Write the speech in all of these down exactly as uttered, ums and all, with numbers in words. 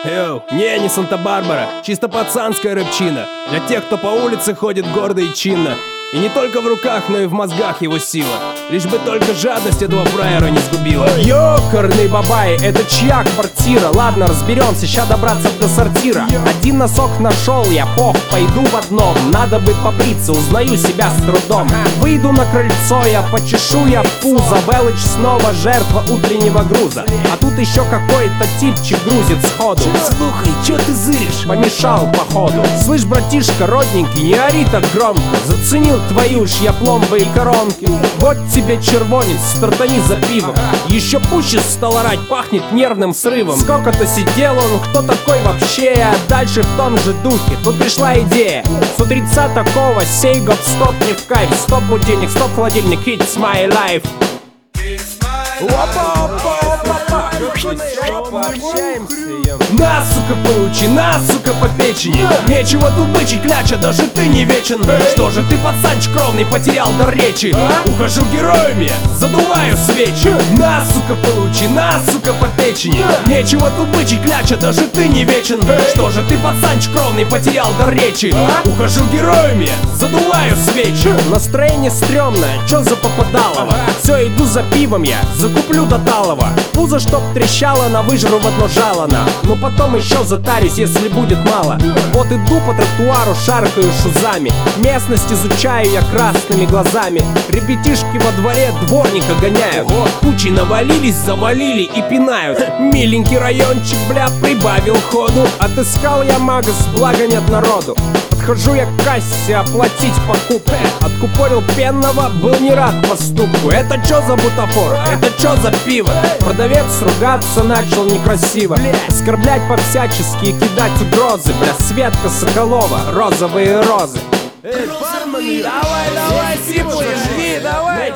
Йоу, не, не Санта-Барбара, чисто пацанская рыбчина. Для тех, кто по улице ходит гордо и чинно. И не только в руках, но и в мозгах его сила. Лишь бы только жадность этого фраера не сгубила. Ёкарный бабай, это чья квартира? Ладно, разберемся, ща добраться до сортира. Один носок нашел я, пох, пойду в одном. Надо бы побриться, узнаю себя с трудом. Выйду на крыльцо, я почешу я пузо. Велыч снова жертва утреннего груза. А тут еще какой-то типчик грузит сходу. Слухай, чё ты зыришь? Помешал походу. Слышь, братишка родненький, не ори так громко. Заценил твою ж я пломбы и коронки. Вот тебе червонец, стартани за пивом. Еще пуще стал орать, пахнет нервным срывом. Сколько-то сидел он, кто такой вообще? А дальше в том же духе, тут пришла идея. С утреца такого, сей гоп, стоп, не в кайф. Стоп будильник, стоп холодильник, it's my life. Опа-опа-опа-опа. Пообщаемся, на, сука, получи, на, сука, по печени. Нечего тут бычить, кляча, даже ты не вечен. Что же ты, пацанчик кровный, потерял дар речи? Ухожу героями, задуваю свечи. На, сука, получи, на, сука, по печени. Нечего тут бычить, кляча, даже ты не вечен. Что же ты, пацанчик кровный, потерял дар речи? Ухожу героями, задуваю свечи. Настроение стрёмное, чё за попадалово? Все, иду за пивом я, закуплю до талого. Пузо чтоб трещало, на выжру в одно жалано. Но потом еще затарюсь, если будет мало. Вот иду по тротуару, шаркаю шузами. Местность изучаю я красными глазами. Ребятишки во дворе дворника гоняют. Кучи навалились, завалили и пинают. Миленький райончик, бля, прибавил ходу. Отыскал я магас, благо нет народу. Подхожу я к кассе оплатить покупку. Откупорил пенного, был не рад поступку. Это чё за бутафор? Это чё за пиво? Продавец ругаться начал некрасиво. Оскорблять по-всячески и кидать угрозы. Бля, Светка Соколова, розовые розы. Эй, бармен, давай, давай, сиплый, жги, давай.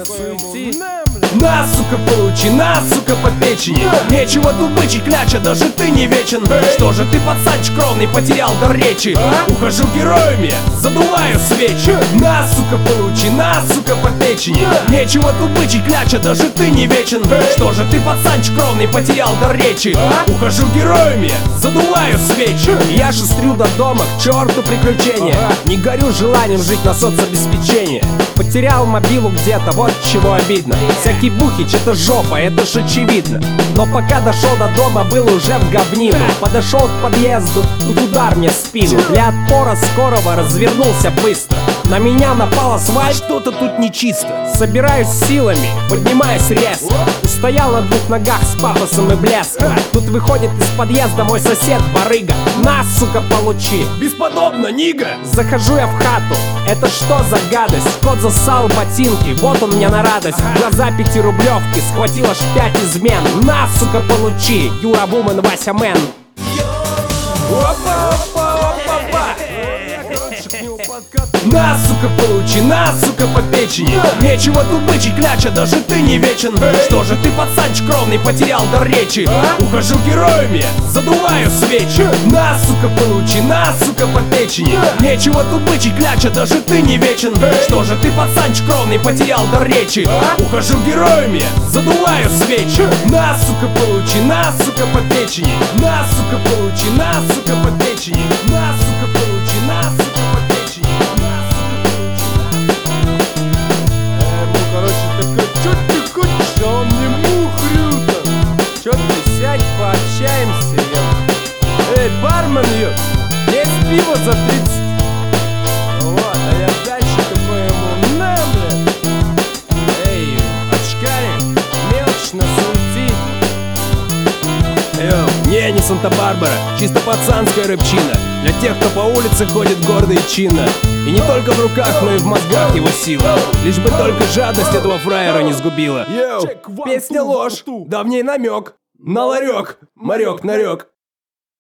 На, сука, получи, на, сука, по печени. Нечего тут бычить, кляча, даже ты не вечен. Что же ты, пацанчик кровный, потерял дар речи? Ухожу героями, задуваю свечи. На, сука, получи, на, сука, по печени. Нечего тут бычить, кляча, даже ты не вечен. Что же ты, пацанчик кровный, потерял дар речи? Ухожу героями, задуваю свечи. Я шустрю до дома, к черту приключения. Не горю желанием жить на соцобеспечение. Потерял мобилу где-то, вот чего обидно. Всякий бухич, это жопа, это ж очевидно. Но пока дошел до дома, был уже в говнину. Подошел к подъезду, тут удар мне в спину. Для отпора скорого развернулся быстро. На меня напал асфальт, что-то тут нечисто. Собираюсь силами, поднимаюсь резко. Устоял на двух ногах с пафосом и блеском. Тут выходит из подъезда мой сосед барыга. На, сука, получи. Бесподобно, нига. Захожу я в хату, это что за гадость? Кот засал ботинки, вот он мне на радость. Глаза пятирублевки, схватил аж пять измен. На, сука, получи, Юра Вумен, Вася Мэн. На, сука, получи, на, сука, по печени. Нечего тут бычить, кляча, даже ты не вечен. Что же ты, пацанчик кровный, потерял дар речи? Ухожу героями, задуваю свечи. На, сука, получи, на, сука, по печени. Нечего тут бычить, кляча, даже ты не вечен. Что же ты, пацанчик кровный, потерял дар речи? Ухожу героями, задуваю свечи. На, сука, получи, на, сука, по печени. На, сука, получи, на, сука, по печени. На, сука, получи, на, сука, по печени. Он не мухрю-то. Чё ты сядь, пообщаемся, ё. Эй, бармен, ё, есть пиво за тридцать. Вот, а я дальше такой ему, на, бля. Эй, очкарик, мелочь на суети. Йоу, не, не Санта-Барбара, чисто пацанская рыбчина. Для тех, кто по улице ходит гордо и чинно. И не только в руках, но и в мозгах его сила. Лишь бы только жадность этого фраера не сгубила. Йоу, песня ложь, давний намек на ларек, морек нарек.